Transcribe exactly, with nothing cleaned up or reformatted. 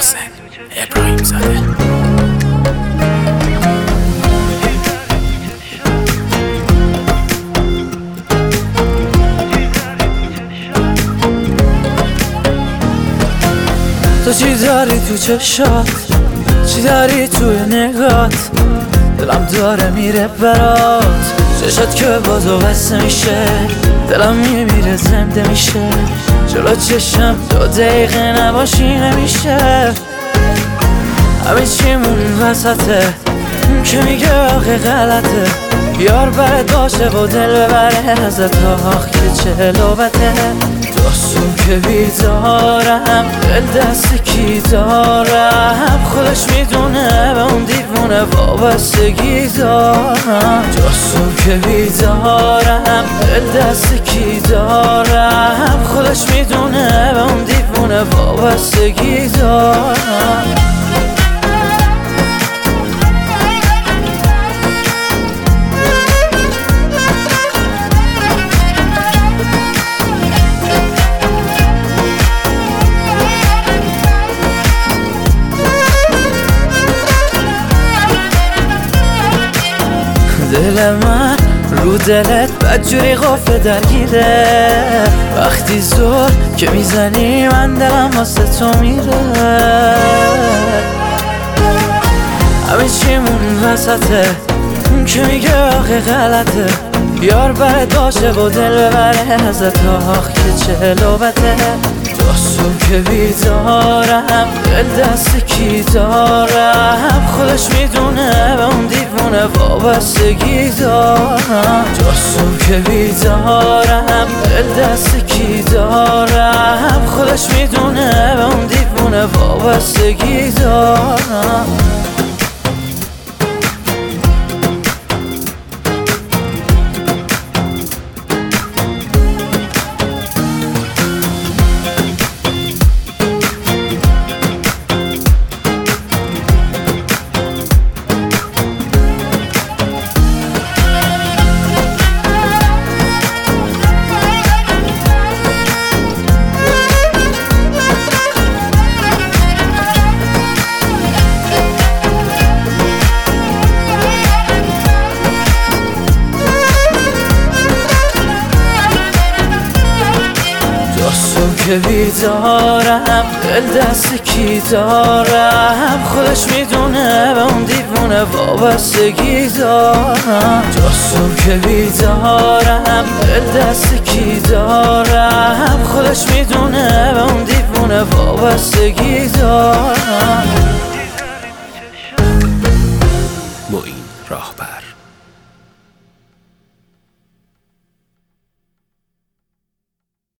میکسه ابراهیم زاده. تو چی داری تو چشات، چی داری توی نگات، دلم داره میره برات، چشات که بازو بسته میشه، دلم میمیره زنده میشه، جلو چشم دو دقیقه نباشی نمیشه. همه چیمون وسطه که میگه آخه غلطه، یار برد باشه و دل ببره ازت، آخ که چه لوبته. دستون که بیدارم، دل دست کی دارم، خودش میدونه به اون دیوونه وابستگی دارم. دستون که بیدارم، دل دست کی دارم، خودش میدونه به اون دیوونه وابستگی دارم. دل من رو دلت بدجوری قفل درگیره، وقتی زور که میزنی من دلم واسه تو میره. همه چیمون وسطه که میگه آخه غلطه، یار برد باشه و دل ببره ازت، آخ که چه لوبته. دستون که بیدارم، دل دست کی دارم، خودش میدونه به اون دیوونه وابستگی دارم. دستون که بیدارم، دل دست کی دارم، خودش میدونه به اون دیوونه وابستگی دارم. دستون که بیدارم، دل دست کی دارم، خودش میدونه به اون دیوونه وابستگی دارم. دستون که بیدارم، دل دست کی دارم، خودش میدونه به اون دیوونه وابستگی دارم.